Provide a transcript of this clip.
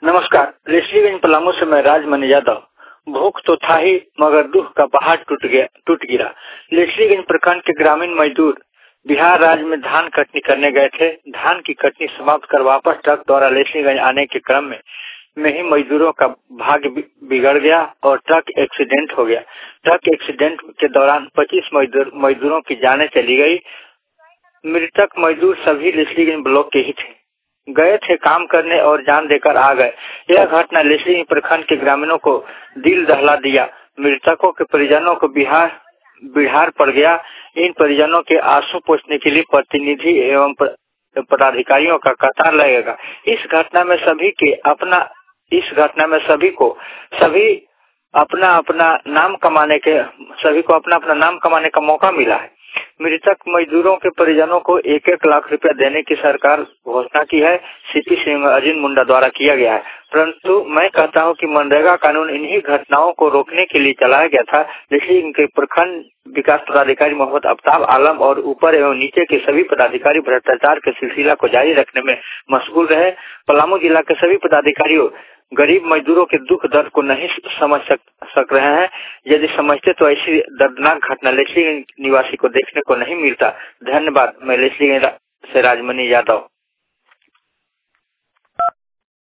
नमस्कार। लेस्लीगंज पलामू से मैं राजमणि यादव। भूख तो था ही मगर दुख का पहाड़ टूट गिरा। लेस्लीगंज प्रखंड के ग्रामीण मजदूर बिहार राज्य में धान कटनी करने गए थे। धान की कटनी समाप्त कर वापस ट्रक द्वारा लेस्लीगंज आने के क्रम में ही मजदूरों का भाग्य बिगड़ गया और ट्रक एक्सीडेंट हो गया। ट्रक एक्सीडेंट के दौरान 25 मजदूरों की जानें चली गई। मृतक मजदूर सभी लेस्लीगंज ब्लॉक के ही थे। गए थे काम करने और जान देकर आ गए। यह घटना लेस्लीगंज प्रखंड के ग्रामीणों को दिल दहला दिया। मृतकों के परिजनों को बिहार पड़ गया। इन परिजनों के आंसू पोंछने के लिए प्रतिनिधि एवं पदाधिकारियों का कतार लगेगा। इस घटना में सभी अपना अपना नाम कमाने का मौका मिला है। मृतक मजदूरों के परिजनों को 1-1 लाख रुपया देने की सरकार घोषणा की है। सीपी सिंह अर्जुन मुंडा द्वारा किया गया है। परंतु मैं कहता हूं कि मनरेगा कानून इन्हीं घटनाओं को रोकने के लिए चलाया गया था। लेकिन इनके प्रखंड विकास पदाधिकारी मोहम्मद आफ्ताब आलम और ऊपर एवं नीचे के सभी पदाधिकारी भ्रष्टाचार के सिलसिला को जारी रखने में मशगूल रहे। पलामू जिला के सभी पदाधिकारियों गरीब मजदूरों के दुख दर्द को नहीं समझ सक रहे हैं। यदि समझते तो ऐसी दर्दनाक घटना लेस्लीगंज निवासी को देखने को नहीं मिलता। धन्यवाद। मैं लेस्लीगंज से राजमणि यादव।